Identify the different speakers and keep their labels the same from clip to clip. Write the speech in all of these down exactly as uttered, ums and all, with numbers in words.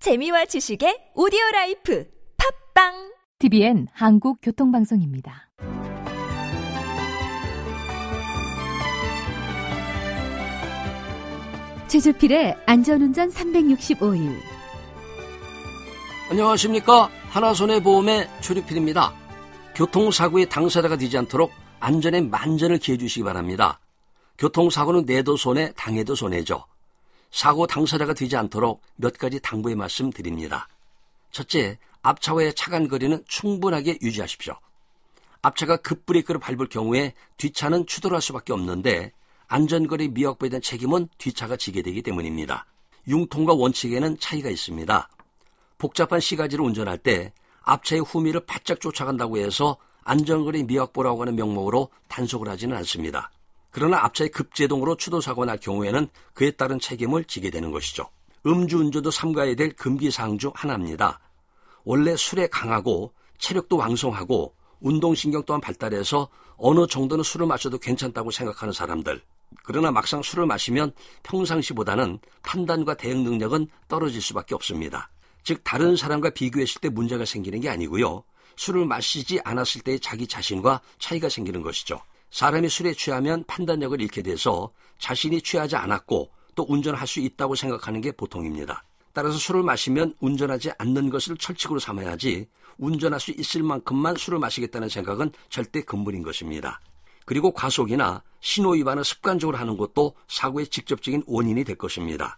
Speaker 1: 재미와 지식의 오디오라이프 팝빵
Speaker 2: 티비엔 한국교통방송입니다. 최주필의 안전운전 삼백육십오 일.
Speaker 3: 안녕하십니까. 하나손해보험의 최주필입니다. 교통사고의 당사자가 되지 않도록 안전에 만전을 기해 주시기 바랍니다. 교통사고는 내도 손해, 당해도 손해죠. 사고 당사자가 되지 않도록 몇 가지 당부의 말씀 드립니다. 첫째, 앞차와의 차간 거리는 충분하게 유지하십시오. 앞차가 급브레이크를 밟을 경우에 뒷차는 추돌할 수밖에 없는데 안전거리 미확보에 대한 책임은 뒷차가 지게 되기 때문입니다. 융통과 원칙에는 차이가 있습니다. 복잡한 시가지를 운전할 때 앞차의 후미를 바짝 쫓아간다고 해서 안전거리 미확보라고 하는 명목으로 단속을 하지는 않습니다. 그러나 앞차의 급제동으로 추돌사고가 날 경우에는 그에 따른 책임을 지게 되는 것이죠. 음주운전도 삼가야 될 금기사항 중 하나입니다. 원래 술에 강하고 체력도 왕성하고 운동신경 또한 발달해서 어느 정도는 술을 마셔도 괜찮다고 생각하는 사람들. 그러나 막상 술을 마시면 평상시보다는 판단과 대응 능력은 떨어질 수밖에 없습니다. 즉 다른 사람과 비교했을 때 문제가 생기는 게 아니고요. 술을 마시지 않았을 때의 자기 자신과 차이가 생기는 것이죠. 사람이 술에 취하면 판단력을 잃게 돼서 자신이 취하지 않았고 또 운전할 수 있다고 생각하는 게 보통입니다. 따라서 술을 마시면 운전하지 않는 것을 철칙으로 삼아야지 운전할 수 있을 만큼만 술을 마시겠다는 생각은 절대 금물인 것입니다. 그리고 과속이나 신호위반을 습관적으로 하는 것도 사고의 직접적인 원인이 될 것입니다.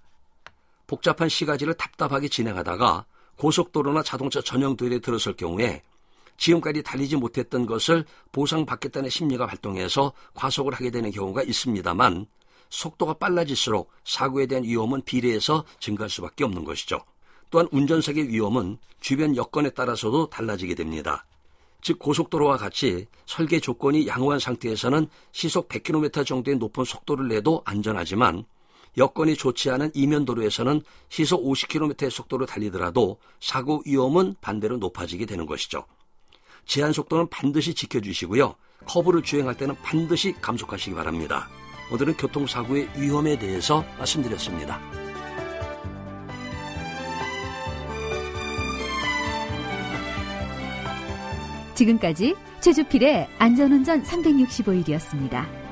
Speaker 3: 복잡한 시가지를 답답하게 진행하다가 고속도로나 자동차 전용 도로에 들어설 경우에 지금까지 달리지 못했던 것을 보상받겠다는 심리가 발동해서 과속을 하게 되는 경우가 있습니다만 속도가 빨라질수록 사고에 대한 위험은 비례해서 증가할 수밖에 없는 것이죠. 또한 운전석의 위험은 주변 여건에 따라서도 달라지게 됩니다. 즉 고속도로와 같이 설계 조건이 양호한 상태에서는 시속 백 킬로미터 정도의 높은 속도를 내도 안전하지만 여건이 좋지 않은 이면도로에서는 시속 오십 킬로미터의 속도로 달리더라도 사고 위험은 반대로 높아지게 되는 것이죠. 제한 속도는 반드시 지켜주시고요. 커브를 주행할 때는 반드시 감속하시기 바랍니다. 오늘은 교통사고의 위험에 대해서 말씀드렸습니다.
Speaker 2: 지금까지 최주필의 안전운전 삼백육십오 일이었습니다.